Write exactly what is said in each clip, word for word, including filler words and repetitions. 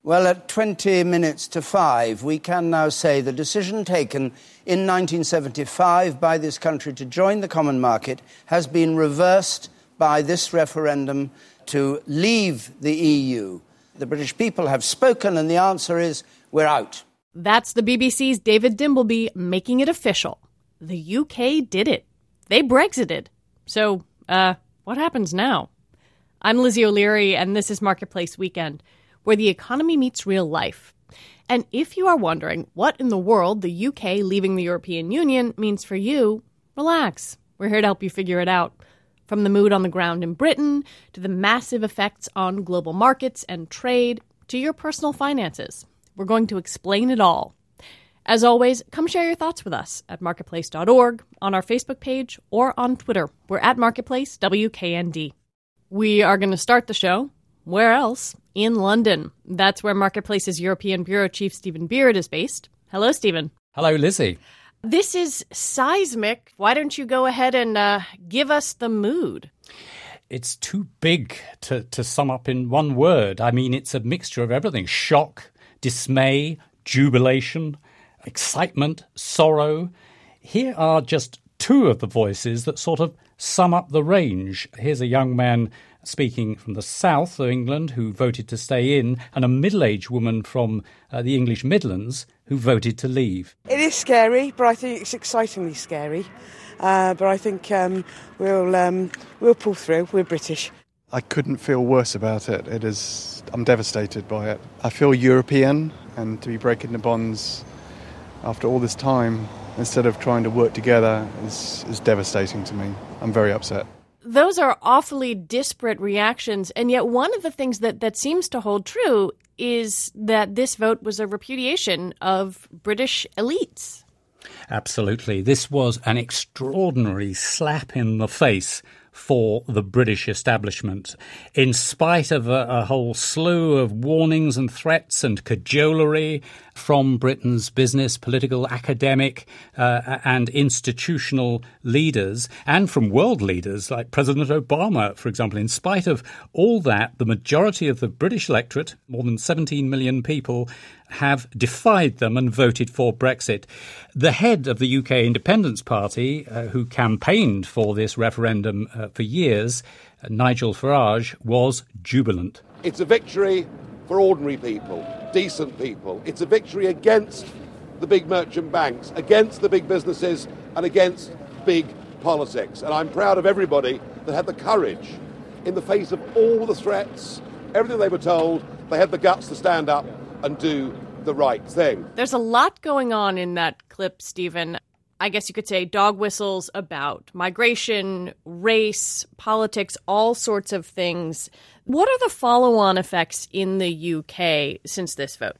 Well, at twenty minutes to five, we can now say the decision taken in nineteen seventy-five by this country to join the common market has been reversed by this referendum to leave the E U. The British people have spoken, and the answer is we're out. That's the B B C's David Dimbleby making it official. The U K did it. They Brexited. So, uh, what happens now? I'm Lizzie O'Leary, and this is Marketplace Weekend, where the economy meets real life. And if you are wondering what in the world the U K leaving the European Union means for you, relax. We're here to help you figure it out. From the mood on the ground in Britain, to the massive effects on global markets and trade, to your personal finances. We're going to explain it all. As always, come share your thoughts with us at marketplace dot org, on our Facebook page, or on Twitter. We're at Marketplace W K N D. We are going to start the show. Where else? In London. That's where Marketplace's European Bureau Chief Stephen Beard is based. Hello, Stephen. Hello, Lizzie. This is seismic. Why don't you go ahead and uh, give us the mood? It's too big to, to sum up in one word. I mean, it's a mixture of everything. Shock, dismay, jubilation, excitement, sorrow. Here are just two of the voices that sort of sum up the range. Here's a young man speaking from the south of England who voted to stay in, and a middle-aged woman from uh, the English Midlands who voted to leave. It is scary, but I think it's excitingly scary. Uh, but I think um, we'll um, we'll pull through. We're British. I couldn't feel worse about it. It is. I'm devastated by it. I feel European, and to be breaking the bonds after all this time, instead of trying to work together, is, is devastating to me. I'm very upset. Those are awfully disparate reactions, and yet one of the things that, that seems to hold true is that this vote was a repudiation of British elites. Absolutely. This was an extraordinary slap in the face for the British establishment. In spite of a, a whole slew of warnings and threats and cajolery from Britain's business, political, academic uh, and institutional leaders, and from world leaders like President Obama, for example, in spite of all that, the majority of the British electorate, more than seventeen million people, have defied them and voted for Brexit. The head of the U K Independence Party, uh, who campaigned for this referendum uh, for years, uh, Nigel Farage, was jubilant. It's a victory for ordinary people, decent people. It's a victory against the big merchant banks, against the big businesses, and against big politics. And I'm proud of everybody that had the courage, in the face of all the threats, everything they were told, they had the guts to stand up and do the right thing. There's a lot going on in that clip, Stephen. I guess you could say dog whistles about migration, race, politics, all sorts of things. What are the follow-on effects in the U K since this vote?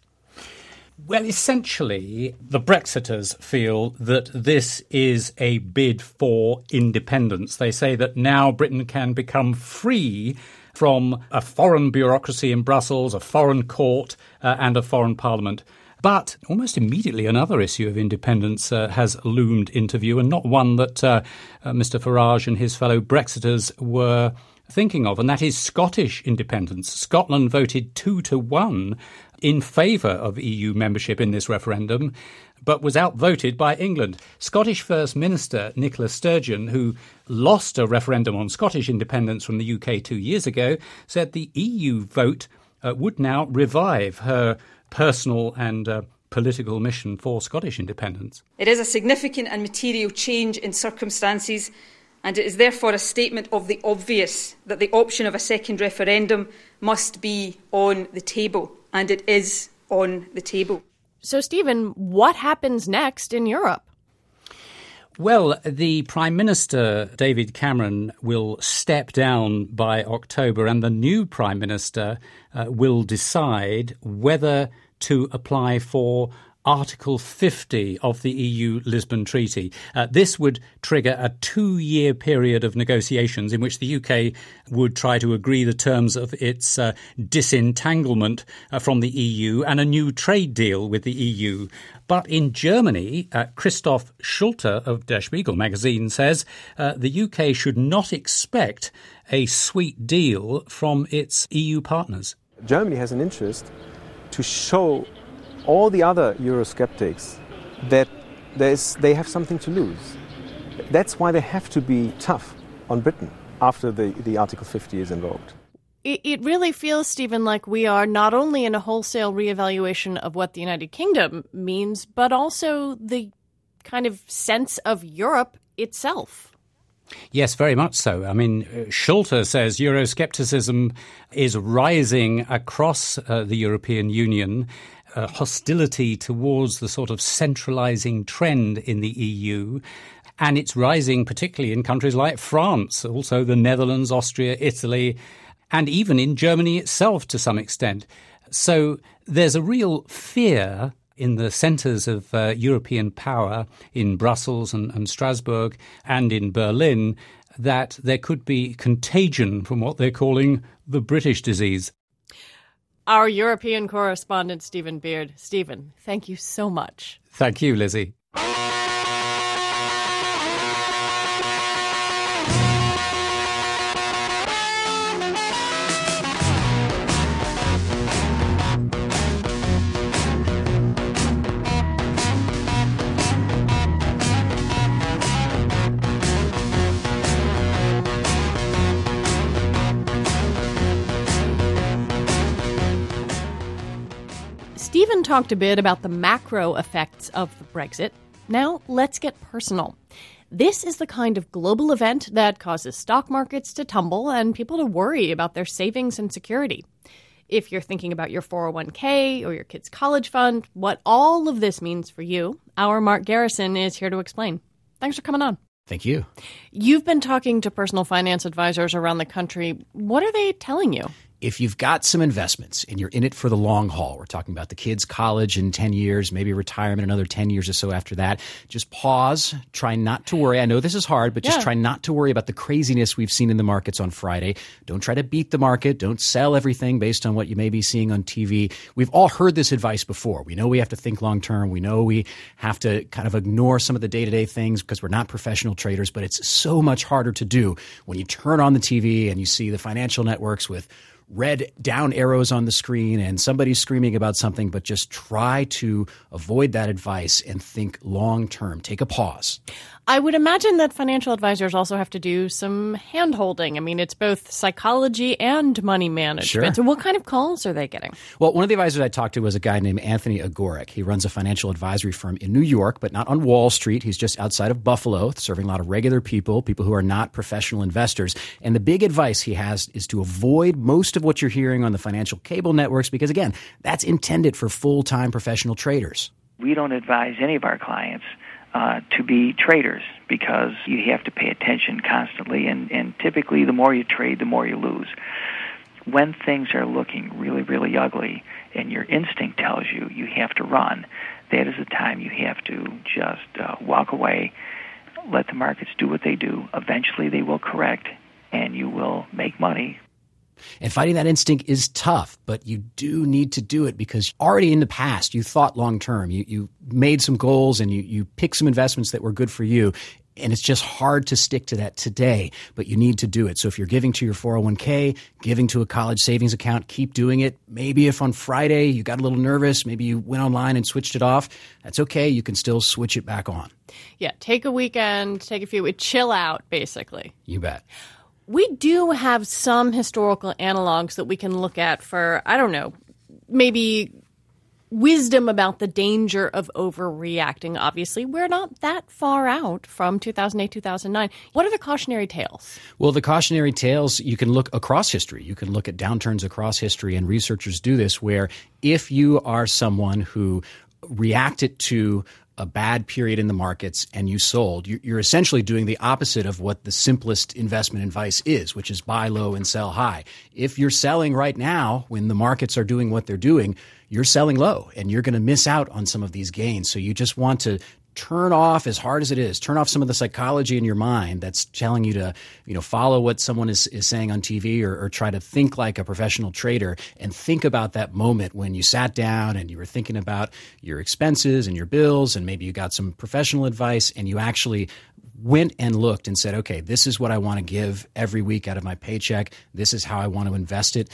Well, essentially, the Brexiters feel that this is a bid for independence. They say that now Britain can become free from a foreign bureaucracy in Brussels, a foreign court, uh, and a foreign parliament. But almost immediately another issue of independence uh, has loomed into view, and not one that uh, uh, Mister Farage and his fellow Brexiters were thinking of, and that is Scottish independence. Scotland voted two to one in favour of E U membership in this referendum, but was outvoted by England. Scottish First Minister Nicola Sturgeon, who lost a referendum on Scottish independence from the U K two years ago, said the E U vote uh, would now revive her personal and uh, political mission for Scottish independence. It is a significant and material change in circumstances, and it is therefore a statement of the obvious that the option of a second referendum must be on the table, and it is on the table. So, Stephen, what happens next in Europe? Well, the Prime Minister, David Cameron, will step down by October, and the new Prime Minister uh, will decide whether to apply for Article fifty of the E U Lisbon Treaty. Uh, this would trigger a two-year period of negotiations in which the U K would try to agree the terms of its uh, disentanglement uh, from the E U and a new trade deal with the E U. But in Germany, uh, Christoph Schulte of Der Spiegel magazine says uh, the U K should not expect a sweet deal from its E U partners. Germany has an interest to show all the other Eurosceptics that there's, they have something to lose. That's why they have to be tough on Britain after the, the Article fifty is invoked. It, it really feels, Stephen, like we are not only in a wholesale reevaluation of what the United Kingdom means, but also the kind of sense of Europe itself. Yes, very much so. I mean, Schulte says Euroscepticism is rising across uh, the European Union. Uh, hostility towards the sort of centralizing trend in the E U. And it's rising particularly in countries like France, also the Netherlands, Austria, Italy, and even in Germany itself to some extent. So there's a real fear in the centres of uh, European power in Brussels and, and Strasbourg and in Berlin that there could be contagion from what they're calling the British disease. Our European correspondent, Stephen Beard. Stephen, thank you so much. Thank you, Lizzie. Stephen talked a bit about the macro effects of the Brexit. Now let's get personal. This is the kind of global event that causes stock markets to tumble and people to worry about their savings and security. If you're thinking about your four oh one k or your kid's college fund, what all of this means for you, our Mark Garrison is here to explain. Thanks for coming on. Thank you. You've been talking to personal finance advisors around the country. What are they telling you? If you've got some investments and you're in it for the long haul, we're talking about the kids' college in ten years, maybe retirement another ten years or so after that, just pause, try not to worry. I know this is hard, but just yeah. try not to worry about the craziness we've seen in the markets on Friday. Don't try to beat the market. Don't sell everything based on what you may be seeing on T V. We've all heard this advice before. We know we have to think long term. We know we have to kind of ignore some of the day-to-day things because we're not professional traders, but it's so much harder to do when you turn on the T V and you see the financial networks with red down arrows on the screen and somebody's screaming about something, but just try to avoid that advice and think long term. Take a pause. I would imagine that financial advisors also have to do some hand-holding. I mean, it's both psychology and money management. Sure. So what kind of calls are they getting? Well, one of the advisors I talked to was a guy named Anthony Agorek. He runs a financial advisory firm in New York, but not on Wall Street. He's just outside of Buffalo, serving a lot of regular people, people who are not professional investors. And the big advice he has is to avoid most of what you're hearing on the financial cable networks because, again, that's intended for full-time professional traders. We don't advise any of our clients Uh, to be traders because you have to pay attention constantly, and, and typically the more you trade, the more you lose. When things are looking really, really ugly and your instinct tells you you have to run, that is the time you have to just uh, walk away, let the markets do what they do. Eventually they will correct and you will make money. And fighting that instinct is tough, but you do need to do it because already in the past you thought long term. You, you made some goals and you, you picked some investments that were good for you. And it's just hard to stick to that today, but you need to do it. So if you're giving to your four oh one k, giving to a college savings account, keep doing it. Maybe if on Friday you got a little nervous, maybe you went online and switched it off, that's okay. You can still switch it back on. Yeah, take a weekend, take a few, chill out, basically. You bet. We do have some historical analogs that we can look at for, I don't know, maybe wisdom about the danger of overreacting. Obviously, we're not that far out from two thousand eight, two thousand nine. What are the cautionary tales? Well, the cautionary tales, you can look across history. You can look at downturns across history, and researchers do this where if you are someone who reacted to a bad period in the markets and you sold, you're essentially doing the opposite of what the simplest investment advice is, which is buy low and sell high. If you're selling right now when the markets are doing what they're doing, you're selling low and you're going to miss out on some of these gains. So you just want to turn off, as hard as it is, turn off some of the psychology in your mind that's telling you to, you know, follow what someone is, is saying on T V or, or try to think like a professional trader and think about that moment when you sat down and you were thinking about your expenses and your bills and maybe you got some professional advice and you actually went and looked and said, okay, this is what I want to give every week out of my paycheck. This is how I want to invest it.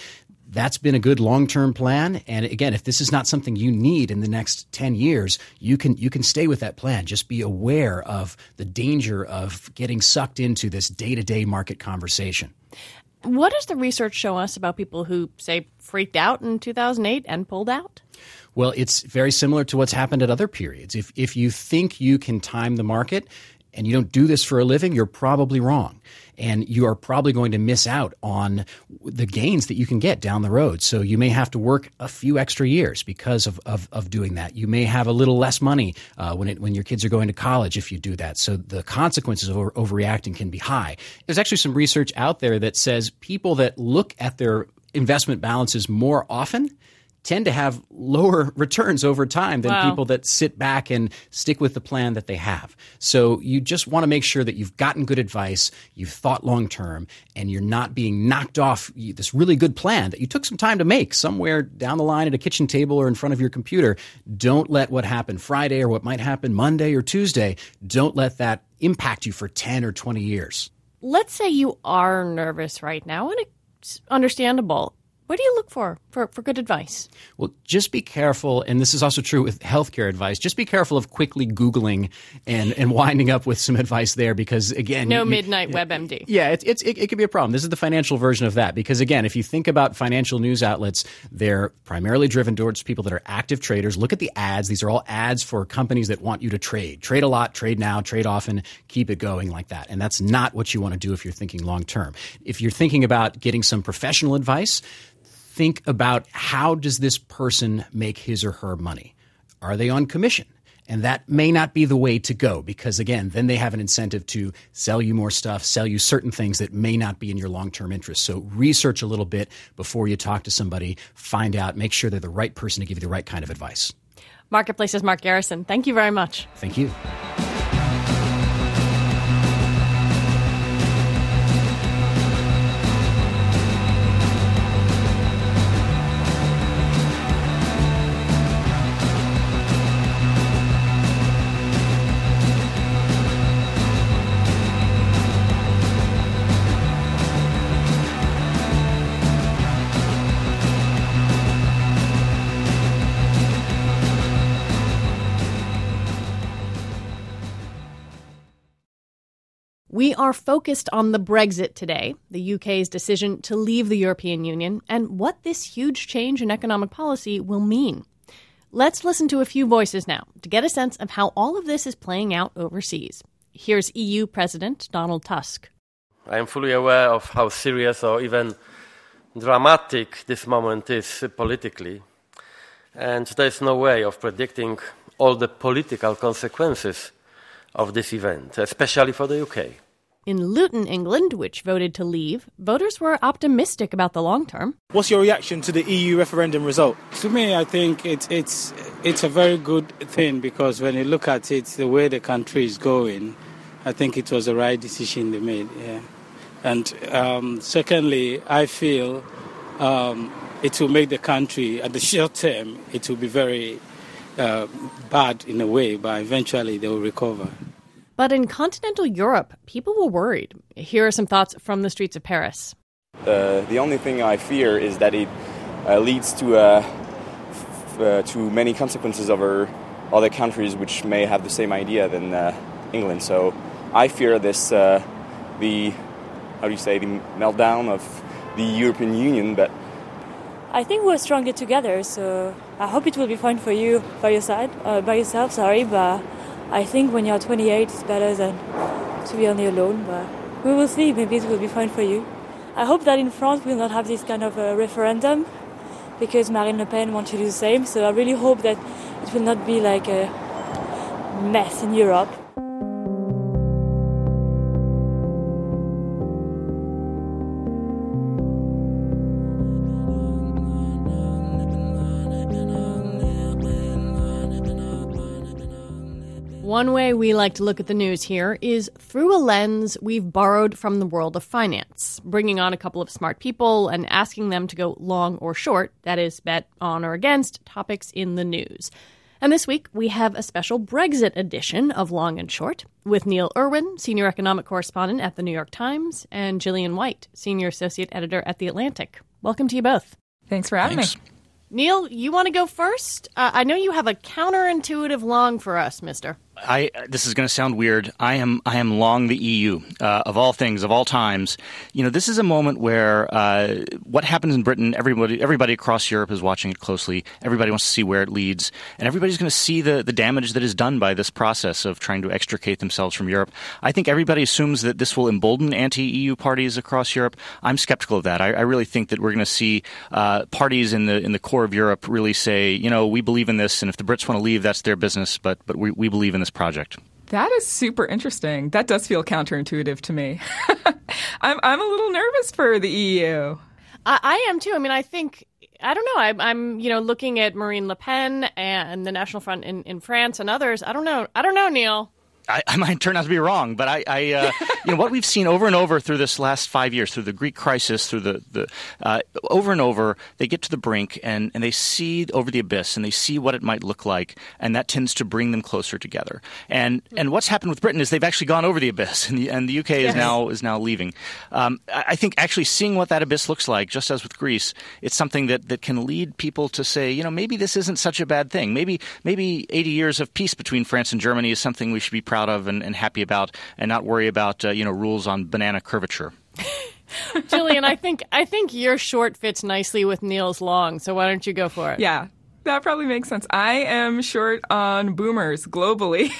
that's been a good long-term plan. And again, if this is not something you need in the next ten years, you can you can stay with that plan. Just be aware of the danger of getting sucked into this day-to-day market conversation. What does the research show us about people who, say, freaked out in two thousand eight and pulled out? Well, it's very similar to what's happened at other periods. If if you think you can time the market and you don't do this for a living, you're probably wrong. And you are probably going to miss out on the gains that you can get down the road. So you may have to work a few extra years because of, of, of doing that. You may have a little less money uh, when it, when your kids are going to college if you do that. So the consequences of over, overreacting can be high. There's actually some research out there that says people that look at their investment balances more often tend to have lower returns over time than wow. people that sit back and stick with the plan that they have. So you just want to make sure that you've gotten good advice, you've thought long term, and you're not being knocked off this really good plan that you took some time to make somewhere down the line at a kitchen table or in front of your computer. Don't let what happened Friday or what might happen Monday or Tuesday, don't let that impact you for ten or twenty years. Let's say you are nervous right now, and it's understandable. What do you look for, for for good advice? Well, just be careful, and this is also true with healthcare advice, just be careful of quickly Googling and, and winding up with some advice there because, again— No you, midnight you, WebMD. Yeah, it's, it's, it, it could be a problem. This is the financial version of that because, again, if you think about financial news outlets, they're primarily driven towards people that are active traders. Look at the ads. These are all ads for companies that want you to trade. Trade a lot, trade now, trade often, keep it going like that. And that's not what you want to do if you're thinking long term. If you're thinking about getting some professional advice, think about how does this person make his or her money? Are they on commission? And that may not be the way to go because, again, then they have an incentive to sell you more stuff, sell you certain things that may not be in your long-term interest. So research a little bit before you talk to somebody, find out, make sure they're the right person to give you the right kind of advice. Marketplace's Mark Garrison, thank you very much. Thank you. We are focused on the Brexit today, the U K's decision to leave the European Union, and what this huge change in economic policy will mean. Let's listen to a few voices now to get a sense of how all of this is playing out overseas. Here's E U President Donald Tusk. I am fully aware of how serious or even dramatic this moment is politically, and there's no way of predicting all the political consequences of this event, especially for the U K. In Luton, England, which voted to leave, voters were optimistic about the long term. What's your reaction to the E U referendum result? To me, I think it's it's it's a very good thing because when you look at it, the way the country is going, I think it was the right decision they made. Yeah. And um, secondly, I feel um, it will make the country, at the short term, it will be very uh, bad in a way, but eventually they will recover. But in continental Europe, people were worried. Here are some thoughts from the streets of Paris. Uh, the only thing I fear is that it uh, leads to uh, f- uh, to many consequences over other countries which may have the same idea than uh, England. So I fear this, uh, the, how do you say, the meltdown of the European Union. But I think we're stronger together, so I hope it will be fine for you by your side, uh, by yourself. Sorry, but I think when you're twenty-eight, it's better than to be only alone. But we will see. Maybe it will be fine for you. I hope that in France we'll not have this kind of a referendum because Marine Le Pen wants to do the same. So I really hope that it will not be like a mess in Europe. One way we like to look at the news here is through a lens we've borrowed from the world of finance, bringing on a couple of smart people and asking them to go long or short, that is, bet on or against topics in the news. And this week, we have a special Brexit edition of Long and Short with Neil Irwin, senior economic correspondent at The New York Times, and Gillian White, senior associate editor at The Atlantic. Welcome to you both. Thanks for having Thanks. me. Neil, you want to go first? Uh, I know you have a counterintuitive long for us, mister. I, this is going to sound weird. I am I am long the E U uh, of all things, of all times. You know, this is a moment where uh, what happens in Britain, everybody everybody across Europe is watching it closely. Everybody wants to see where it leads, and everybody's going to see the, the damage that is done by this process of trying to extricate themselves from Europe. I think everybody assumes that this will embolden anti-E U parties across Europe. I'm skeptical of that. I, I really think that we're going to see uh, parties in the in the core of Europe really say, you know, we believe in this, and if the Brits want to leave, that's their business, but but we, we believe in this project. That is super interesting. That does feel counterintuitive to me. I'm I'm a little nervous for the E U. I, I am too. I mean, I think I don't know. I, I'm you know looking at Marine Le Pen and the National Front in, in France and others. I don't know. I don't know, Neil. I, I might turn out to be wrong, but I, I uh, you know, what we've seen over and over through this last five years, through the Greek crisis, through the, the uh, over and over, they get to the brink and, and they see over the abyss and they see what it might look like, and that tends to bring them closer together. And and what's happened with Britain is they've actually gone over the abyss, and the and the U K is yes. now is now leaving. Um, I, I think actually seeing what that abyss looks like, just as with Greece, it's something that, that can lead people to say, you know, maybe this isn't such a bad thing. Maybe maybe eighty years of peace between France and Germany is something we should be proud of and, and happy about, and not worry about uh, you know rules on banana curvature. Jillian, I think I think your short fits nicely with Neil's long, so why don't you go for it? Yeah, that probably makes sense. I am short on boomers globally.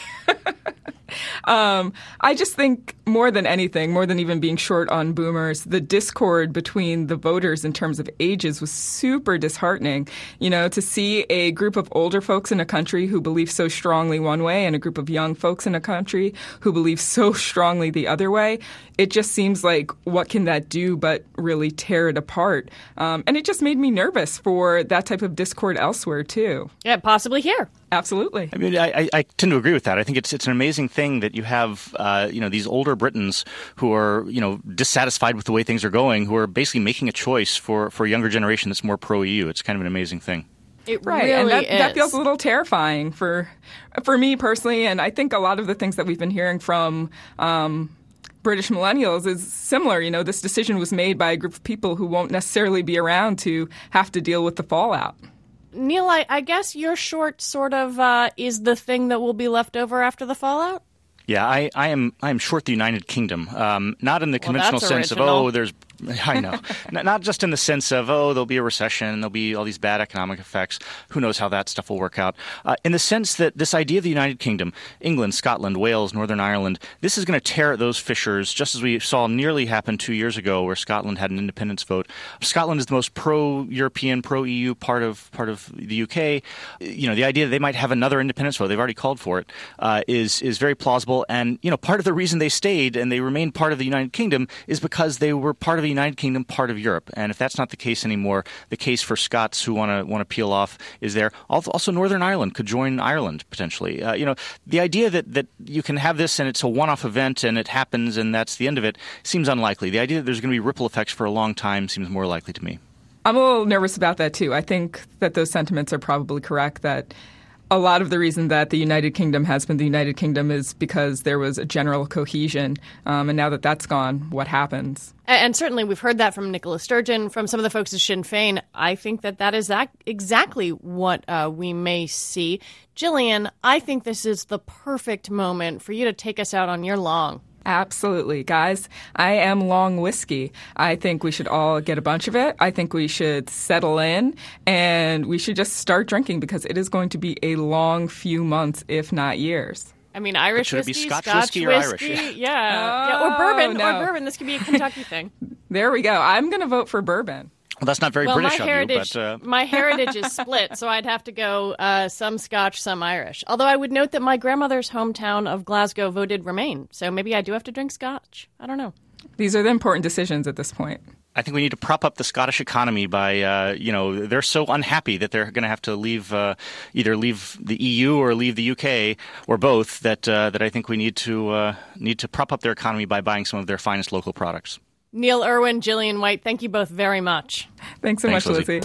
Um, I just think more than anything, more than even being short on boomers, the discord between the voters in terms of ages was super disheartening. You know, to see a group of older folks in a country who believe so strongly one way and a group of young folks in a country who believe so strongly the other way, it just seems like what can that do but really tear it apart? Um, and it just made me nervous for that type of discord elsewhere, too. Yeah, possibly here. Absolutely. I mean, I, I tend to agree with that. I think it's it's an amazing thing that you have, uh, you know, these older Britons who are, you know, dissatisfied with the way things are going, who are basically making a choice for, for a younger generation that's more pro-E U. It's kind of an amazing thing. It right, really and that, is. that feels a little terrifying for for me personally, and I think a lot of the things that we've been hearing from um, British millennials is similar. You know, this decision was made by a group of people who won't necessarily be around to have to deal with the fallout. Neil, I, I guess your short sort of uh, is the thing that will be left over after the fallout? Yeah, I, I am I am short the United Kingdom. Um, not in the well, conventional sense original. of, oh, there's I know. Not just in the sense of, oh, there'll be a recession, there'll be all these bad economic effects. Who knows how that stuff will work out? Uh, in the sense that this idea of the United Kingdom, England, Scotland, Wales, Northern Ireland, this is going to tear at those fissures, just as we saw nearly happen two years ago where Scotland had an independence vote. Scotland is the most pro-European, pro-E U part of part of the U K. You know, the idea that they might have another independence vote, they've already called for it, uh, is, is very plausible. And, you know, part of the reason they stayed and they remained part of the United Kingdom is because they were part of the United Kingdom, part of Europe. And if that's not the case anymore, the case for Scots who want to want to peel off is there. Also, Northern Ireland could join Ireland potentially. Uh, you know, the idea that, that you can have this and it's a one-off event and it happens and that's the end of it seems unlikely. The idea that there's going to be ripple effects for a long time seems more likely to me. I'm a little nervous about that, too. I think that those sentiments are probably correct, that a lot of the reason that the United Kingdom has been the United Kingdom is because there was a general cohesion. Um, and now that that's gone, what happens? And certainly we've heard that from Nicola Sturgeon, from some of the folks at Sinn Féin. I think that that is exactly what uh, we may see. Jillian, I think this is the perfect moment for you to take us out on your long. Absolutely. Guys, I am long whiskey. I think we should all get a bunch of it. I think we should settle in and we should just start drinking because it is going to be a long few months, if not years. I mean, Irish should whiskey, it be Scotch, Scotch whiskey, or whiskey, Irish? Yeah. Oh, yeah, or bourbon, no. or bourbon. This could be a Kentucky thing. There we go. I'm going to vote for bourbon. Well, that's not very well, British my of heritage, you, but... Uh... my heritage is split, so I'd have to go uh, some Scotch, some Irish. Although I would note that my grandmother's hometown of Glasgow voted Remain, so maybe I do have to drink Scotch. I don't know. These are the important decisions at this point. I think we need to prop up the Scottish economy by, uh, you know, they're so unhappy that they're going to have to leave, uh, either leave the E U or leave the U K or both, that uh, that I think we need to uh, need to prop up their economy by buying some of their finest local products. Neil Irwin, Jillian White, thank you both very much. Thanks so Thanks, much, Lizzie. Lizzie.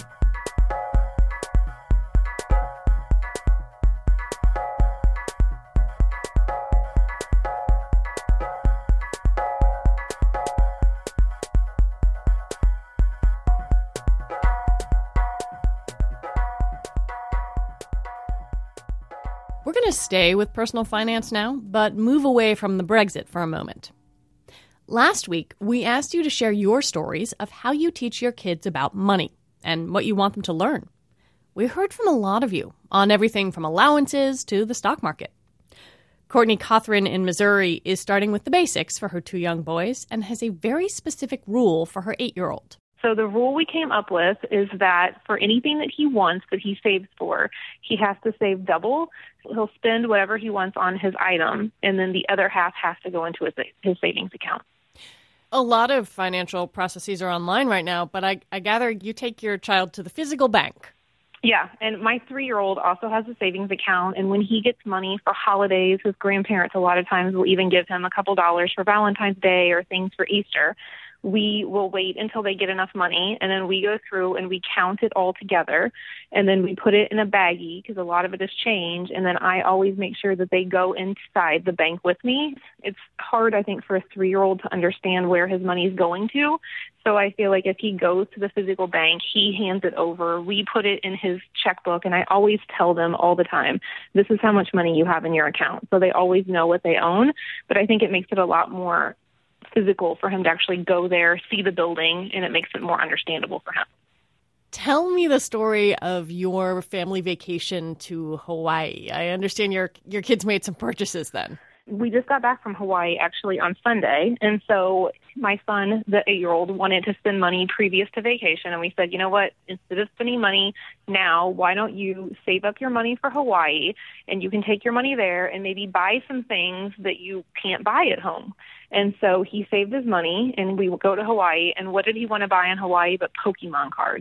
We're going to stay with personal finance now, but move away from the Brexit for a moment. Last week, we asked you to share your stories of how you teach your kids about money and what you want them to learn. We heard from a lot of you on everything from allowances to the stock market. Courtney Cothran in Missouri is starting with the basics for her two young boys and has a very specific rule for her eight-year-old. So the rule we came up with is that for anything that he wants that he saves for, he has to save double. He'll spend whatever he wants on his item, and then the other half has to go into his, his savings account. A lot of financial processes are online right now, but I, I gather you take your child to the physical bank. Yeah, and my three-year-old also has a savings account, and when he gets money for holidays, his grandparents a lot of times will even give him a couple dollars for Valentine's Day or things for Easter. We will wait until they get enough money, and then we go through and we count it all together, and then we put it in a baggie because a lot of it is change, and then I always make sure that they go inside the bank with me. It's hard, I think, for a three-year-old to understand where his money is going to, so I feel like if he goes to the physical bank, he hands it over, we put it in his checkbook, and I always tell them all the time, this is how much money you have in your account, so they always know what they own, but I think it makes it a lot more physical for him to actually go there, see the building, and it makes it more understandable for him. Tell me the story of your family vacation to Hawaii. I understand your your kids made some purchases then. We just got back from Hawaii actually on Sunday, and so my son, the eight-year-old, wanted to spend money previous to vacation, and we said, you know what, instead of spending money now, why don't you save up your money for Hawaii, and you can take your money there and maybe buy some things that you can't buy at home. And so he saved his money, and we will go to Hawaii, and what did he want to buy in Hawaii but Pokemon cards?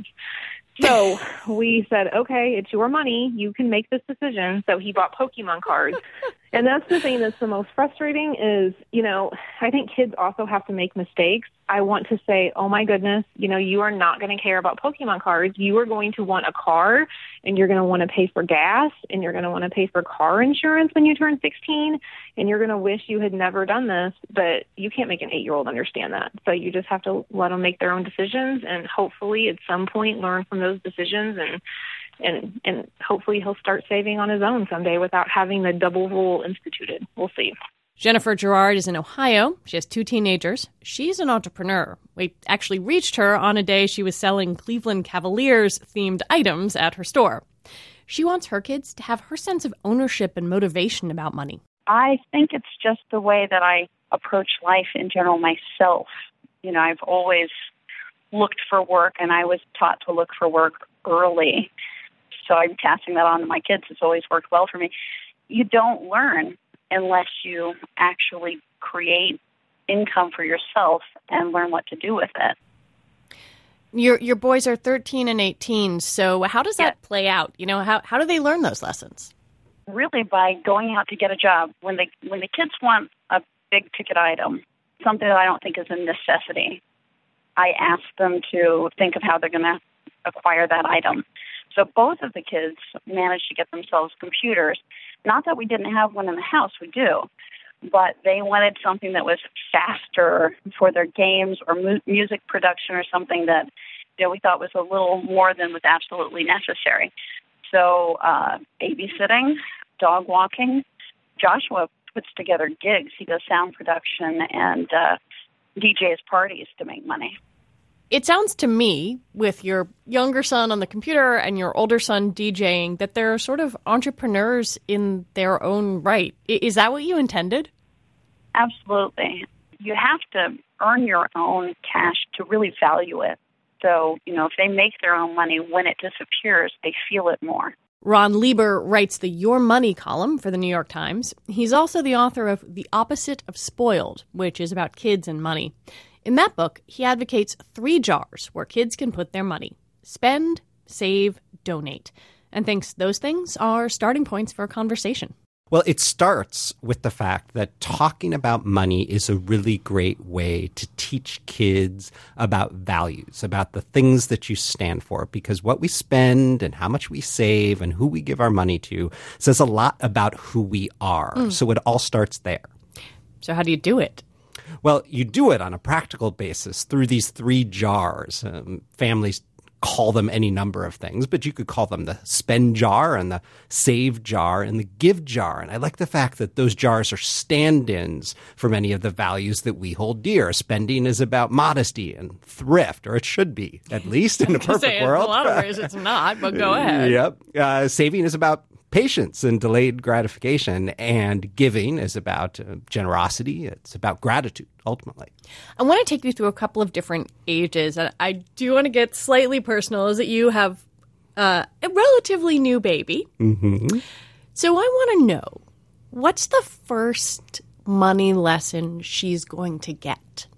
So we said, okay, it's your money. You can make this decision. So he bought Pokemon cards. And that's the thing that's the most frustrating is, you know, I think kids also have to make mistakes. I want to say, oh, my goodness, you know, you are not going to care about Pokemon cards. You are going to want a car, and you're going to want to pay for gas, and you're going to want to pay for car insurance when you turn sixteen, and you're going to wish you had never done this, but you can't make an eight-year-old understand that. So you just have to let them make their own decisions and hopefully at some point learn from those decisions, and and and hopefully he'll start saving on his own someday without having the double rule instituted. We'll see. Jennifer Gerard is in Ohio. She has two teenagers. She's an entrepreneur. We actually reached her on a day she was selling Cleveland Cavaliers-themed items at her store. She wants her kids to have her sense of ownership and motivation about money. I think it's just the way that I approach life in general myself. You know, I've always looked for work, and I was taught to look for work early. So I'm passing that on to my kids. It's always worked well for me. You don't learn unless you actually create income for yourself and learn what to do with it. Your your boys are thirteen and eighteen, so how does that yeah. play out? You know, how how do they learn those lessons? Really by going out to get a job. When they when the kids want a big ticket item, something that I don't think is a necessity, I ask them to think of how they're going to acquire that item. So both of the kids managed to get themselves computers. Not that we didn't have one in the house, we do, but they wanted something that was faster for their games or mu- music production or something that, you know, we thought was a little more than was absolutely necessary. So uh, babysitting, dog walking. Joshua puts together gigs. He does sound production and uh, D Js parties to make money. It sounds to me, with your younger son on the computer and your older son DJing, that they're sort of entrepreneurs in their own right. Is that what you intended? Absolutely. You have to earn your own cash to really value it. So, you know, if they make their own money, when it disappears, they feel it more. Ron Lieber writes the Your Money column for the New York Times. He's also the author of The Opposite of Spoiled, which is about kids and money. In that book, he advocates three jars where kids can put their money: spend, save, donate, and thinks those things are starting points for a conversation. Well, it starts with the fact that talking about money is a really great way to teach kids about values, about the things that you stand for, because what we spend and how much we save and who we give our money to says a lot about who we are. Mm. So it all starts there. So how do you do it? Well, you do it on a practical basis through these three jars. Um, families call them any number of things, but you could call them the spend jar and the save jar and the give jar. And I like the fact that those jars are stand-ins for many of the values that we hold dear. Spending is about modesty and thrift, or it should be, at least in a perfect say, world. In a lot of ways it's not, but go ahead. Yep. Uh, saving is about patience and delayed gratification, and giving is about uh, generosity. It's about gratitude, ultimately. I want to take you through a couple of different ages, and I do want to get slightly personal, is that you have uh, a relatively new baby. Mm-hmm. So I want to know, what's the first money lesson she's going to get?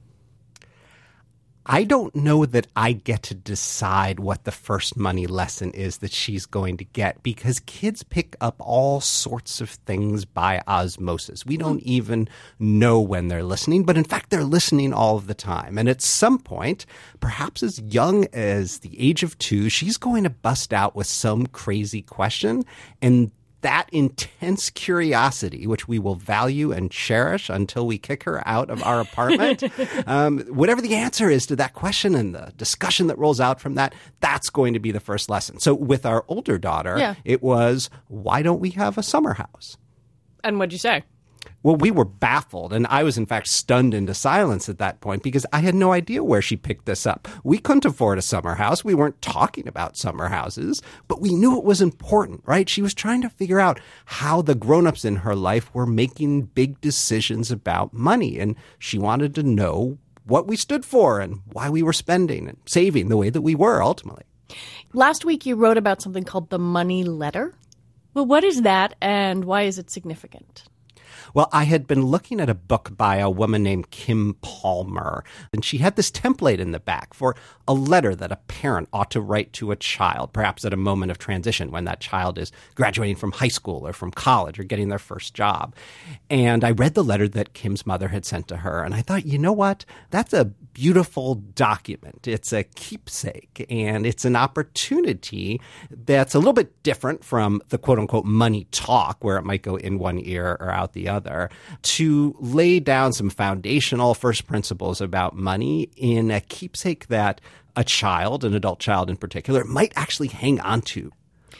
I don't know that I get to decide what the first money lesson is that she's going to get, because kids pick up all sorts of things by osmosis. We don't even know when they're listening, but in fact, they're listening all of the time. And at some point, perhaps as young as the age of two, she's going to bust out with some crazy question, and that intense curiosity, which we will value and cherish until we kick her out of our apartment, um, whatever the answer is to that question and the discussion that rolls out from that, that's going to be the first lesson. So with our older daughter, yeah. it was, why don't we have a summer house? And what'd you say? Well, we were baffled, and I was, in fact, stunned into silence at that point because I had no idea where she picked this up. We couldn't afford a summer house. We weren't talking about summer houses, but we knew it was important, right? She was trying to figure out how the grown-ups in her life were making big decisions about money, and she wanted to know what we stood for and why we were spending and saving the way that we were, ultimately. Last week, you wrote about something called the money letter. Well, what is that, and why is it significant? Well, I had been looking at a book by a woman named Kim Palmer, and she had this template in the back for a letter that a parent ought to write to a child, perhaps at a moment of transition when that child is graduating from high school or from college or getting their first job. And I read the letter that Kim's mother had sent to her, and I thought, you know what? That's a beautiful document. It's a keepsake, and it's an opportunity that's a little bit different from the quote-unquote money talk, where it might go in one ear or out the other, to lay down some foundational first principles about money in a keepsake that a child, an adult child in particular, might actually hang on to.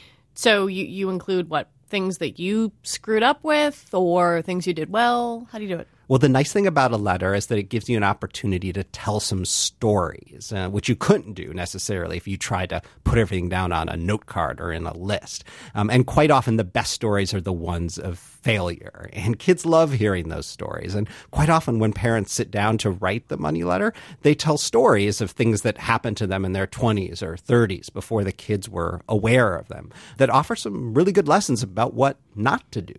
So you, you include what? Things that you screwed up with or things you did well? How do you do it? Well, the nice thing about a letter is that it gives you an opportunity to tell some stories, uh, which you couldn't do necessarily if you tried to put everything down on a note card or in a list. Um, and quite often the best stories are the ones of failure. And kids love hearing those stories. And quite often when parents sit down to write the money letter, they tell stories of things that happened to them in their twenties or thirties before the kids were aware of them that offer some really good lessons about what not to do.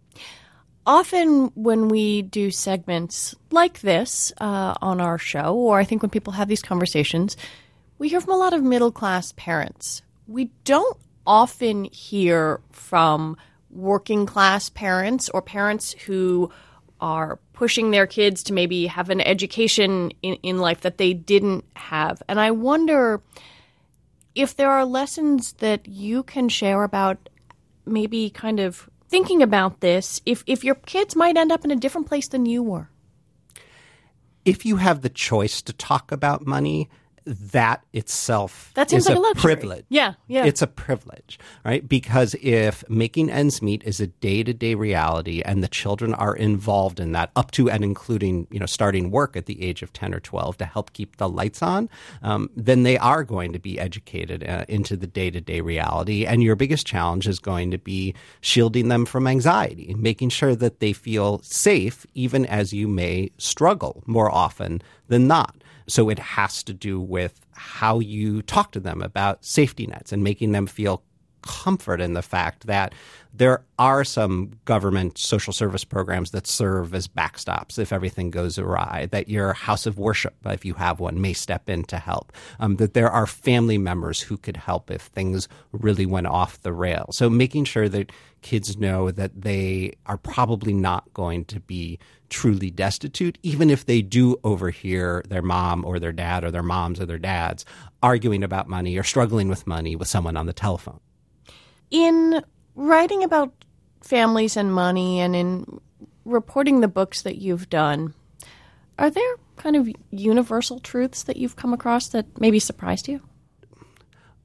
Often when we do segments like this uh, on our show, or I think when people have these conversations, we hear from a lot of middle-class parents. We don't often hear from working-class parents or parents who are pushing their kids to maybe have an education in, in life that they didn't have. And I wonder if there are lessons that you can share about maybe kind of thinking about this, if, if your kids might end up in a different place than you were. If you have the choice to talk about money, that itself that seems is like a, a luxury. privilege. Yeah, yeah. It's a privilege, right? Because if making ends meet is a day-to-day reality and the children are involved in that up to and including, you know, starting work at the age of ten or twelve to help keep the lights on, um, then they are going to be educated uh, into the day-to-day reality. And your biggest challenge is going to be shielding them from anxiety, making sure that they feel safe even as you may struggle more often than not. So it has to do with how you talk to them about safety nets and making them feel comfort in the fact that there are some government social service programs that serve as backstops if everything goes awry, that your house of worship, if you have one, may step in to help, um, that there are family members who could help if things really went off the rails. So making sure that kids know that they are probably not going to be truly destitute, even if they do overhear their mom or their dad or their moms or their dads arguing about money or struggling with money with someone on the telephone. In writing about families and money and in reporting the books that you've done, are there kind of universal truths that you've come across that maybe surprised you?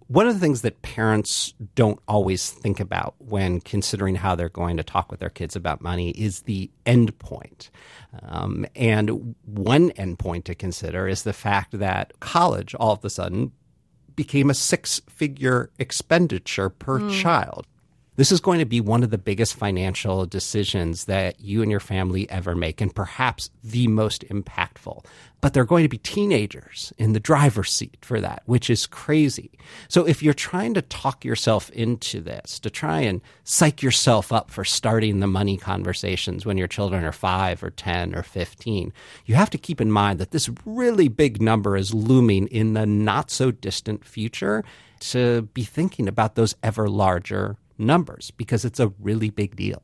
One of the things that parents don't always think about when considering how they're going to talk with their kids about money is the end point. Um, and one end point to consider is the fact that college all of a sudden became a six-figure expenditure per mm. child. This is going to be one of the biggest financial decisions that you and your family ever make, and perhaps the most impactful. But they're going to be teenagers in the driver's seat for that, which is crazy. So if you're trying to talk yourself into this, to try and psych yourself up for starting the money conversations when your children are five or ten or fifteen, you have to keep in mind that this really big number is looming in the not-so-distant future to be thinking about those ever larger numbers, because it's a really big deal.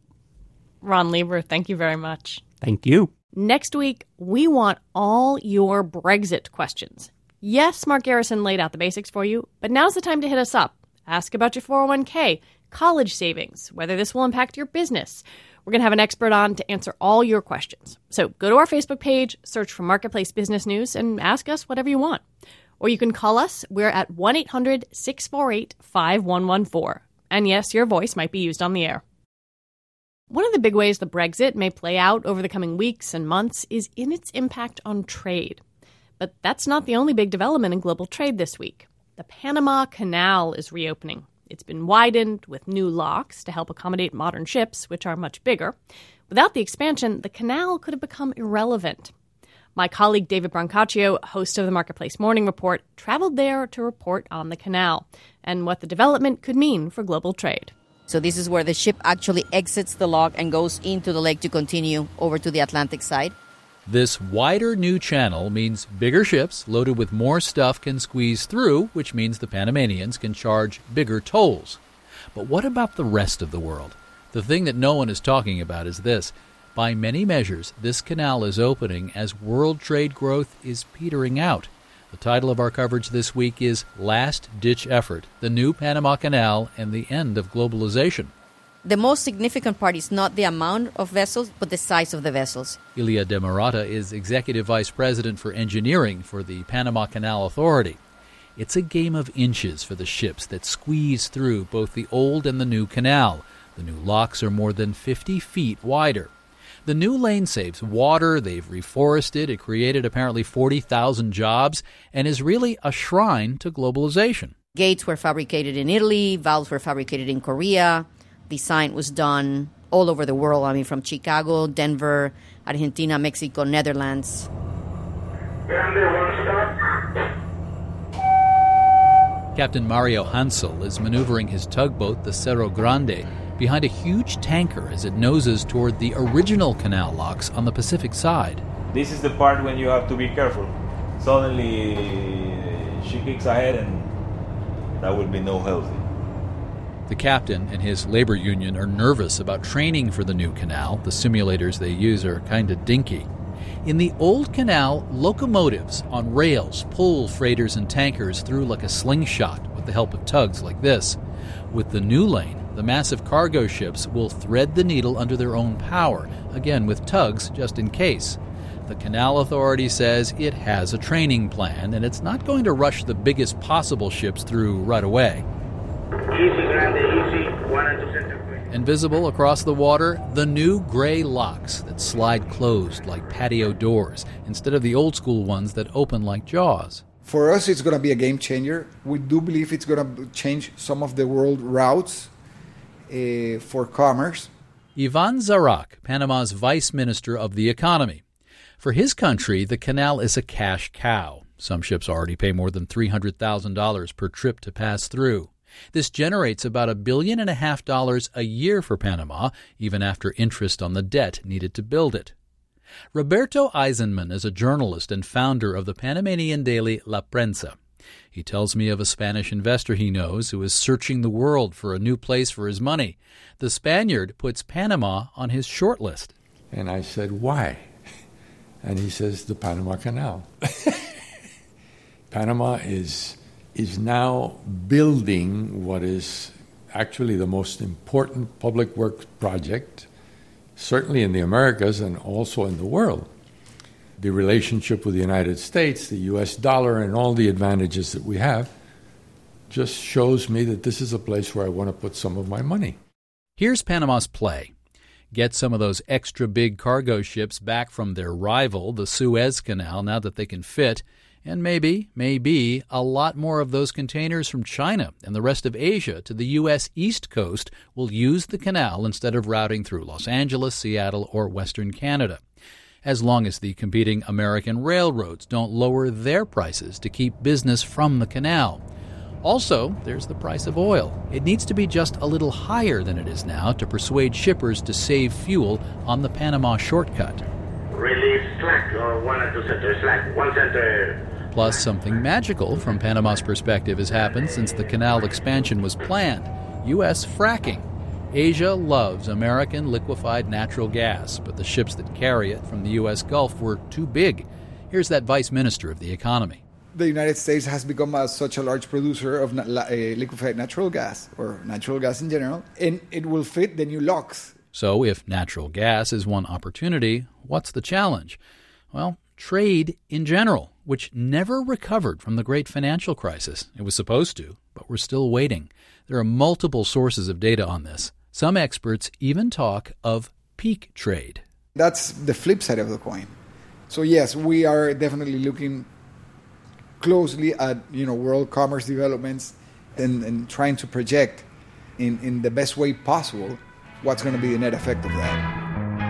Ron Lieber, thank you very much. Thank you. Next week, we want all your Brexit questions. Yes, Mark Garrison laid out the basics for you, but now's the time to hit us up. Ask about your four oh one k, college savings, whether this will impact your business. We're going to have an expert on to answer all your questions. So go to our Facebook page, search for Marketplace Business News, and ask us whatever you want. Or you can call us. We're at one eight hundred six four eight five one one four. And yes, your voice might be used on the air. One of the big ways the Brexit may play out over the coming weeks and months is in its impact on trade. But that's not the only big development in global trade this week. The Panama Canal is reopening. It's been widened with new locks to help accommodate modern ships, which are much bigger. Without the expansion, the canal could have become irrelevant. My colleague David Brancaccio, host of the Marketplace Morning Report, traveled there to report on the canal and what the development could mean for global trade. So this is where the ship actually exits the lock and goes into the lake to continue over to the Atlantic side. This wider new channel means bigger ships loaded with more stuff can squeeze through, which means the Panamanians can charge bigger tolls. But what about the rest of the world? The thing that no one is talking about is this. By many measures, this canal is opening as world trade growth is petering out. The title of our coverage this week is Last-Ditch Effort, the New Panama Canal and the End of Globalization. The most significant part is not the amount of vessels, but the size of the vessels. Ilia de Marata is Executive Vice President for Engineering for the Panama Canal Authority. It's a game of inches for the ships that squeeze through both the old and the new canal. The new locks are more than fifty feet wider. The new lane saves water, they've reforested, it created apparently forty thousand jobs, and is really a shrine to globalization. Gates were fabricated in Italy, valves were fabricated in Korea, design was done all over the world, I mean from Chicago, Denver, Argentina, Mexico, Netherlands. Captain Mario Hansel is maneuvering his tugboat, the Cerro Grande, behind a huge tanker as it noses toward the original canal locks on the Pacific side. This is the part when you have to be careful. Suddenly she kicks ahead and that would be no healthy. The captain and his labor union are nervous about training for the new canal. The simulators they use are kind of dinky. In the old canal, locomotives on rails pull freighters and tankers through like a slingshot with the help of tugs like this. With the new lane, the massive cargo ships will thread the needle under their own power, again with tugs just in case. The Canal Authority says it has a training plan, and it's not going to rush the biggest possible ships through right away. And visible across the water, the new gray locks that slide closed like patio doors, instead of the old-school ones that open like jaws. For us, it's going to be a game changer. We do believe it's going to change some of the world routes uh, for commerce. Ivan Zarak, Panama's vice minister of the economy. For his country, the canal is a cash cow. Some ships already pay more than three hundred thousand dollars per trip to pass through. This generates about a billion and a half dollars a year for Panama, even after interest on the debt needed to build it. Roberto Eisenman is a journalist and founder of the Panamanian daily La Prensa. He tells me of a Spanish investor he knows who is searching the world for a new place for his money. The Spaniard puts Panama on his short list. And I said, why? And he says, the Panama Canal. Panama is is now building what is actually the most important public works project, certainly in the Americas and also in the world. The relationship with the United States, the U S dollar, and all the advantages that we have just shows me that this is a place where I want to put some of my money. Here's Panama's play. Get some of those extra big cargo ships back from their rival, the Suez Canal, now that they can fit, and maybe, maybe, a lot more of those containers from China and the rest of Asia to the U S East Coast will use the canal instead of routing through Los Angeles, Seattle, or Western Canada, as long as the competing American railroads don't lower their prices to keep business from the canal. Also, there's the price of oil. It needs to be just a little higher than it is now to persuade shippers to save fuel on the Panama shortcut. Release slack or one and two center slack, one center. Plus, something magical from Panama's perspective has happened since the canal expansion was planned. U S fracking. Asia loves American liquefied natural gas, but the ships that carry it from the U S Gulf were too big. Here's that vice minister of the economy. The United States has become a, such a large producer of na- uh, liquefied natural gas, or natural gas in general, and it will fit the new locks. So if natural gas is one opportunity, what's the challenge? Well, trade in general, which never recovered from the great financial crisis. It was supposed to, but we're still waiting. There are multiple sources of data on this. Some experts even talk of peak trade. That's the flip side of the coin. So yes, we are definitely looking closely at, you know, world commerce developments and, and trying to project in, in the best way possible what's going to be the net effect of that.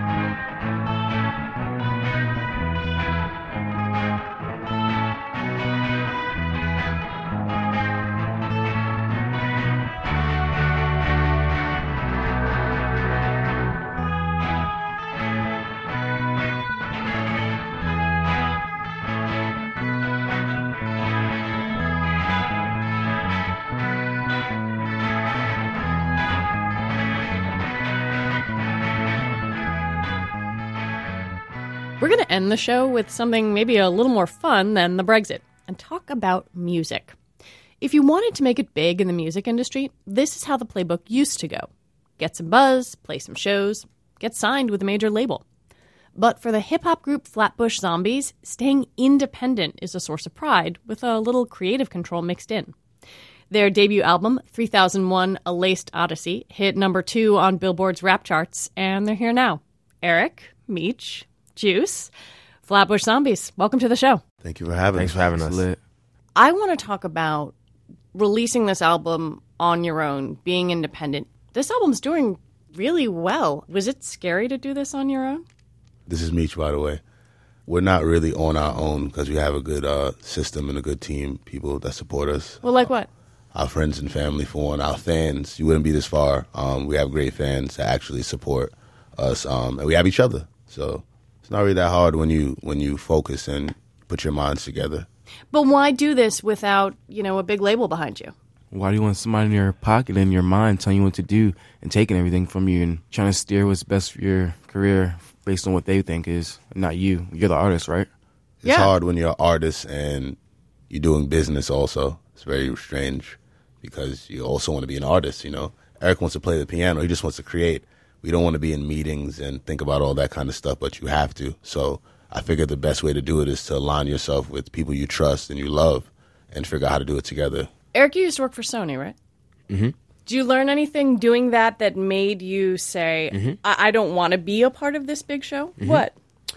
We're going to end the show with something maybe a little more fun than the Brexit and talk about music. If you wanted to make it big in the music industry, this is how the playbook used to go. Get some buzz, play some shows, get signed with a major label. But for the hip-hop group Flatbush Zombies, staying independent is a source of pride with a little creative control mixed in. Their debut album, three thousand one A Laced Odyssey, hit number two on Billboard's rap charts, and they're here now. Eric, Meech, Juice, Flatbush Zombies, welcome to the show. Thank you for having Thanks us. for having us. Lit. I want to talk about releasing this album on your own, being independent. This album's doing really well. Was it scary to do this on your own? This is Meech, by the way. We're not really on our own because we have a good uh, system and a good team, people that support us. Well, like what? Our friends and family, for one. Our fans. You wouldn't be this far. Um, we have great fans that actually support us, um, and we have each other. So it's not really that hard when you when you focus and put your minds together. But why do this without, you know, a big label behind you? Why do you want somebody in your pocket and your mind telling you what to do and taking everything from you and trying to steer what's best for your career based on what they think is, not you? You're the artist, right? It's yeah. hard when you're an artist and you're doing business also. It's very strange because you also want to be an artist, you know. Eric wants to play the piano. He just wants to create. We don't want to be in meetings and think about all that kind of stuff, but you have to. So I figured the best way to do it is to align yourself with people you trust and you love and figure out how to do it together. Eric, you used to work for Sony, right? Mm-hmm. Did you learn anything doing that that made you say, mm-hmm. I-, I don't want to be a part of this big show? Mm-hmm. What?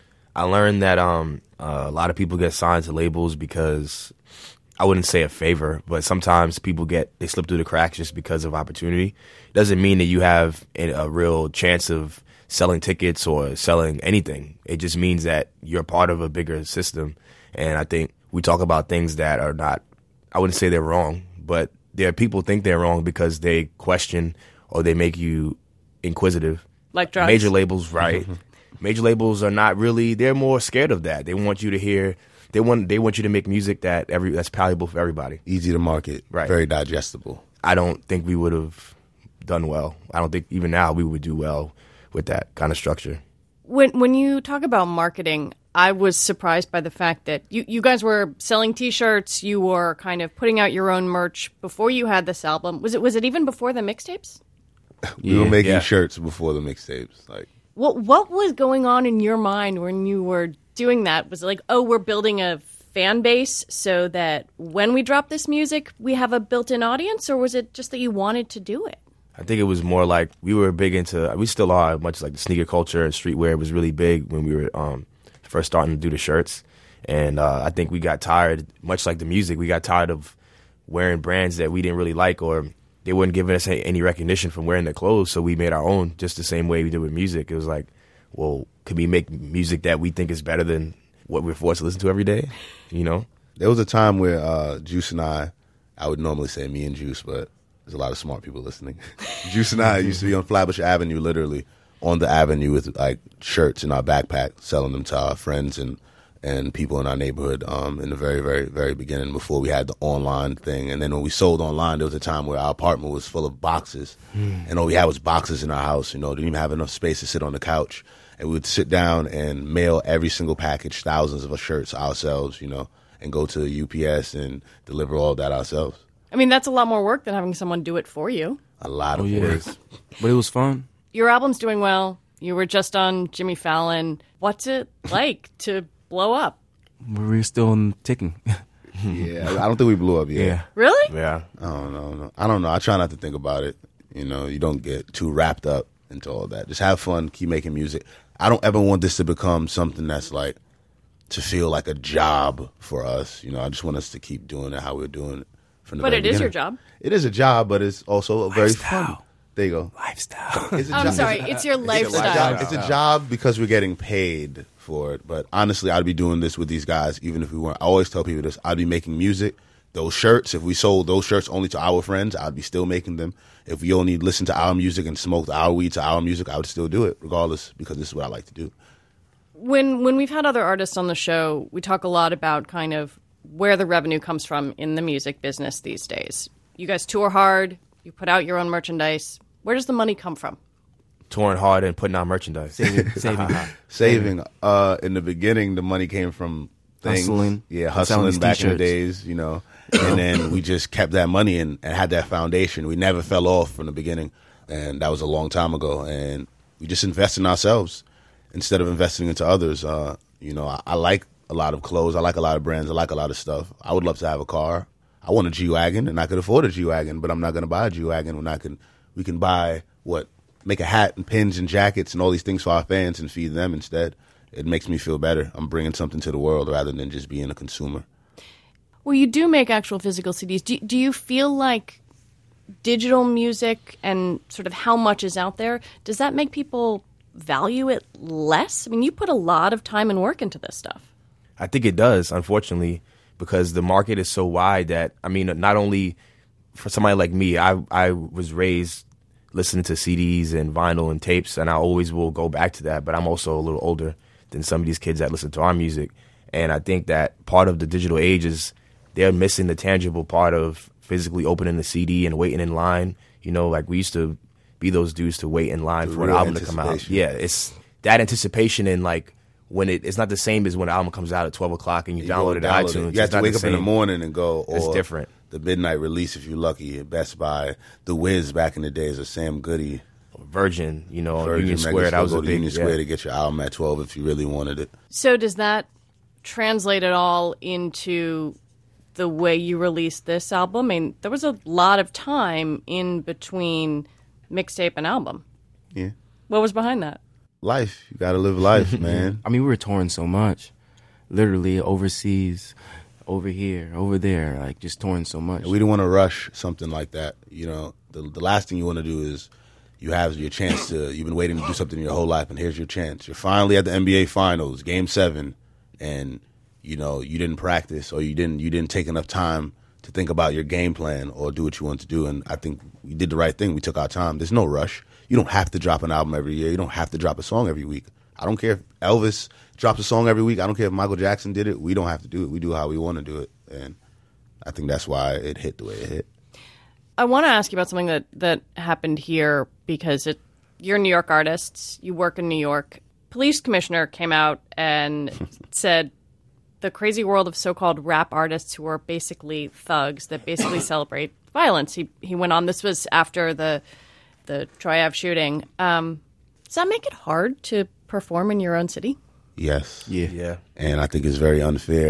I learned that um, uh, a lot of people get signed to labels because, I wouldn't say a favor, but sometimes people get, they slip through the cracks just because of opportunity. It doesn't mean that you have a real chance of selling tickets or selling anything. It just means that you're part of a bigger system. And I think we talk about things that are not, I wouldn't say they're wrong, but there are people think they're wrong because they question or they make you inquisitive. Like drugs. Major labels, right. Major labels are not really, they're more scared of that. They want you to hear, they want they want you to make music that every that's palatable for everybody. Easy to market, right. Very digestible. I don't think we would have done well. I don't think even now we would do well with that kind of structure. When when you talk about marketing, I was surprised by the fact that you, you guys were selling T-shirts, you were kind of putting out your own merch before you had this album. Was it was it even before the mixtapes? we yeah, were making yeah. shirts before the mixtapes. Like, what what was going on in your mind when you were doing that? Was it like, oh, we're building a fan base so that when we drop this music, we have a built-in audience, or was it just that you wanted to do it? I think it was more like we were big into, we still are, much like the sneaker culture and streetwear was really big when we were um, first starting to do the shirts. And uh, I think we got tired, much like the music, we got tired of wearing brands that we didn't really like, or they weren't giving us any recognition from wearing their clothes. So we made our own, just the same way we did with music. It was like, well, could we make music that we think is better than what we're forced to listen to every day? You know? There was a time where uh, Juice and I, I would normally say me and Juice, but there's a lot of smart people listening. Juice and I used to be on Flatbush Avenue, literally on the avenue with like shirts in our backpack, selling them to our friends and and people in our neighborhood um, in the very, very, very beginning before we had the online thing. And then when we sold online, there was a time where our apartment was full of boxes. Mm. And all we had was boxes in our house. You know, didn't even have enough space to sit on the couch. And we would sit down and mail every single package, thousands of shirts ourselves, you know, and go to U P S and deliver all that ourselves. I mean, that's a lot more work than having someone do it for you. A lot of oh, yeah. work. But it was fun. Your album's doing well. You were just on Jimmy Fallon. What's it like to blow up? We're still in ticking. Yeah, I don't think we blew up yet. Yeah. Really? Yeah. I don't know. No. I don't know. I try not to think about it. You know, you don't get too wrapped up into all that. Just have fun, keep making music. I don't ever want this to become something that's like, to feel like a job for us. You know, I just want us to keep doing it how we're doing it from the But very it is beginning. your job. It is a job, but it's also a very Lifestyle. fun. There you go. Lifestyle. It's a I'm job- sorry, it's a- it's your It's a, lifestyle. job. It's a job because we're getting paid for it. But honestly, I'd be doing this with these guys even if we weren't. I always tell people this. I'd be making music. Those shirts, if we sold those shirts only to our friends, I'd be still making them. If we only listened to our music and smoked our weed to our music, I would still do it regardless because this is what I like to do. When when we've had other artists on the show, we talk a lot about kind of where the revenue comes from in the music business these days. You guys tour hard. You put out your own merchandise. Where does the money come from? Touring hard and putting out merchandise. Saving. Saving. Saving. Uh, in the beginning, the money came from things. Hustling. Yeah, And selling hustling these back in the t-shirts. days, you know. And then we just kept that money and, and had that foundation. We never fell off from the beginning. And that was a long time ago. And we just invest in ourselves instead of investing into others. Uh, you know, I, I like a lot of clothes. I like a lot of brands. I like a lot of stuff. I would love to have a car. I want a G-Wagon, and I could afford a G-Wagon, but I'm not going to buy a G-Wagon when I can. We can buy, what, make a hat and pins and jackets and all these things for our fans and feed them instead. It makes me feel better. I'm bringing something to the world rather than just being a consumer. Well, you do make actual physical C Ds. Do, do you feel like digital music and sort of how much is out there, does that make people value it less? I mean, you put a lot of time and work into this stuff. I think it does, unfortunately, because the market is so wide that, I mean, not only for somebody like me, I I was raised listening to C Ds and vinyl and tapes, and I always will go back to that, but I'm also a little older than some of these kids that listen to our music. And I think that part of the digital age is they're missing the tangible part of physically opening the C D and waiting in line. You know, like we used to be those dudes to wait in line The for an real album to come out. anticipation. Yeah, it's that anticipation and like when it, it's not the same as when the album comes out at twelve o'clock and you, You download go it on download iTunes. it. You have It's to not wake up in the same. morning and go. Or It's different. The midnight release, if you're lucky, at Best Buy. The Wiz back in the days of Sam Goody. Virgin, you know, Virgin Union Mega Square. That Store, was go a to big Union yeah. Square to get your album at twelve if you really wanted it. So does that translate at all into the way you released this album? I mean, there was a lot of time in between mixtape and album. Yeah. What was behind that? Life. You got to live life, man. I mean, we were touring so much, literally overseas, over here, over there, like just touring so much. We don't want to rush something like that. You know, the the last thing you want to do is you have your chance to, you've been waiting to do something your whole life, and here's your chance. You're finally at the N B A Finals, Game Seven, and you know you didn't practice or you didn't you didn't take enough time to think about your game plan or do what you want to do. And I think we did the right thing. We took our time. There's no rush. You don't have to drop an album every year. You don't have to drop a song every week. I don't care if Elvis drops a song every week. I don't care if Michael Jackson did it. We don't have to do it. We do how we want to do it. And I think that's why it hit the way it hit. I want to ask you about something that, that happened here because it, you're New York artists. You work in New York. Police commissioner came out and said the crazy world of so-called rap artists who are basically thugs that basically celebrate violence. He he went on. This was after the the Troy Ave shooting. Um, does that make it hard to perform in your own city? Yes. Yeah. Yeah. And I think it's very unfair.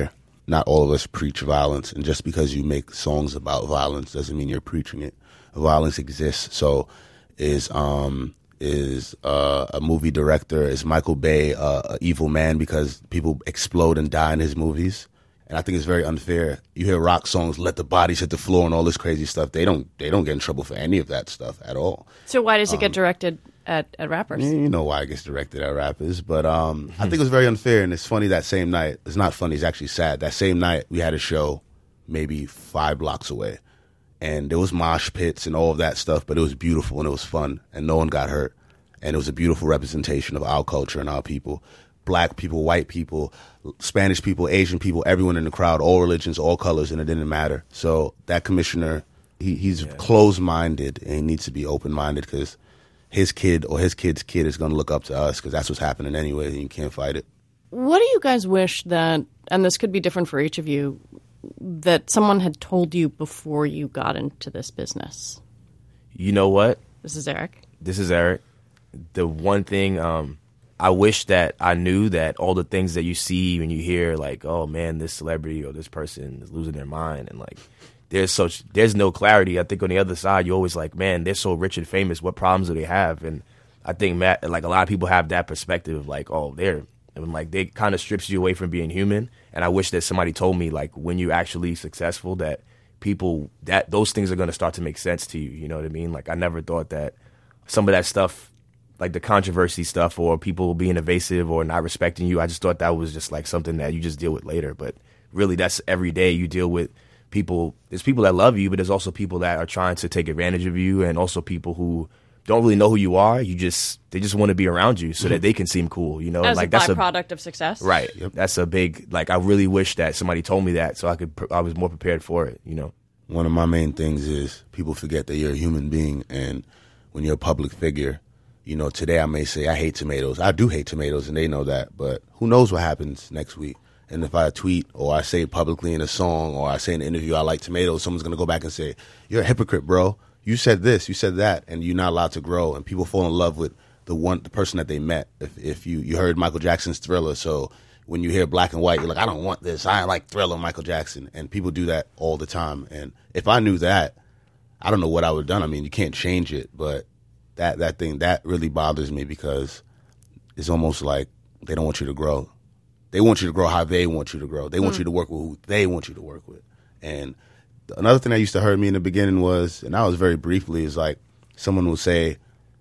not all of us preach violence. And just because you make songs about violence doesn't mean you're preaching it. Violence exists. So is um is uh, a movie director, is Michael Bay uh, an evil man because people explode and die in his movies? And I think it's very unfair. You hear rock songs, let the bodies hit the floor and all this crazy stuff. They don't they don't get in trouble for any of that stuff at all. So why does it Um, get directed at, at rappers? You know why it gets directed at rappers. But um, I think it was very unfair. And it's funny that same night. It's not funny. It's actually sad. That same night, we had a show maybe five blocks away. And there was mosh pits and all of that stuff. But it was beautiful and it was fun. And no one got hurt. And it was a beautiful representation of our culture and our people. Black people, white people, Spanish people, Asian people, everyone in the crowd, all religions, all colors, and it didn't matter. So that commissioner, he, he's yeah. closed-minded, and he needs to be open-minded because his kid or his kid's kid is going to look up to us because that's what's happening anyway, and you can't fight it. What do you guys wish that, and this could be different for each of you, that someone had told you before you got into this business? You know what? This is Eric. This is Eric. The one thing... um I wish that I knew that all the things that you see when you hear, like, oh man, this celebrity or this person is losing their mind, and like, there's such there's no clarity. I think on the other side, you're always like, man, they're so rich and famous. What problems do they have? And I think Matt, like a lot of people have that perspective, of like, oh, they're and like they kind of strips you away from being human. And I wish that somebody told me, like, when you're actually successful, that people that those things are going to start to make sense to you. You know what I mean? Like, I never thought that some of that stuff, like the controversy stuff or people being evasive or not respecting you, I just thought that was just like something that you just deal with later. But really, that's every day you deal with people. There's people that love you, but there's also people that are trying to take advantage of you, and also people who don't really know who you are. You just they just want to be around you so that they can seem cool. You know, As like a that's a byproduct of success, right? Yep. That's a big like. I really wish that somebody told me that so I could. I was more prepared for it. You know, one of my main things is people forget that you're a human being, and when you're a public figure. You know, today I may say I hate tomatoes. I do hate tomatoes, and they know that. But who knows what happens next week? And if I tweet or I say it publicly in a song or I say in an interview I like tomatoes, someone's going to go back and say, you're a hypocrite, bro. You said this, you said that, and you're not allowed to grow. And people fall in love with the one, the person that they met. If if you, you heard Michael Jackson's Thriller, so when you hear Black and White, you're like, I don't want this. I like Thriller, Michael Jackson. And people do that all the time. And if I knew that, I don't know what I would have done. I mean, you can't change it, but That that thing, that really bothers me because it's almost like they don't want you to grow. They want you to grow how they want you to grow. They want Mm. you to work with who they want you to work with. And th- another thing that used to hurt me in the beginning was, and that was very briefly, is like someone will say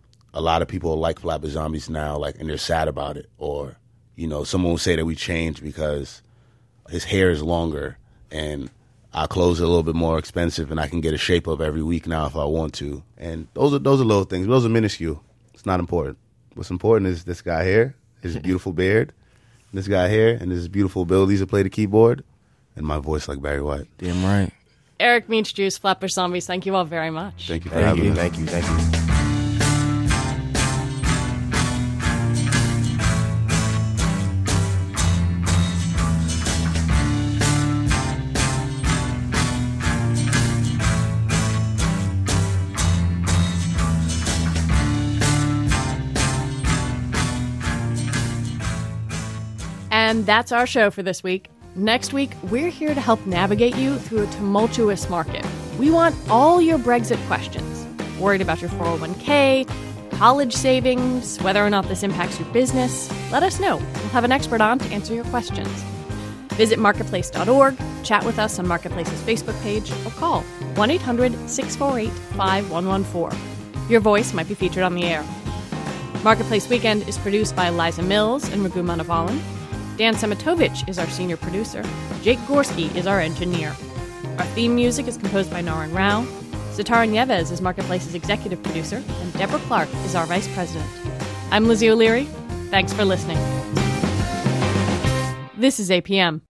a lot of people like Flatbush Zombies now, like, and they're sad about it. Or, you know, someone will say that we changed because his hair is longer and our clothes are a little bit more expensive, and I can get a shape up every week now if I want to. And those are those are little things. Those are minuscule. It's not important. What's important is this guy here, his beautiful beard, this guy here, and his beautiful abilities to play the keyboard, and my voice like Barry White. Damn right. Eric Meach Juice, Flatbush Zombies, thank you all very much. Thank you for thank having you, me. thank you, thank you. And that's our show for this week. Next week, we're here to help navigate you through a tumultuous market. We want all your Brexit questions. Worried about your four oh one k, college savings, whether or not this impacts your business? Let us know. We'll have an expert on to answer your questions. Visit marketplace dot org, chat with us on Marketplace's Facebook page, or call one eight hundred six four eight five one one four. Your voice might be featured on the air. Marketplace Weekend is produced by Liza Mills and Raghu Manavalan. Dan Semitovich is our senior producer. Jake Gorski is our engineer. Our theme music is composed by Naran Rao. Sitara Nieves is Marketplace's executive producer, and Deborah Clark is our vice president. I'm Lizzie O'Leary. Thanks for listening. This is A P M.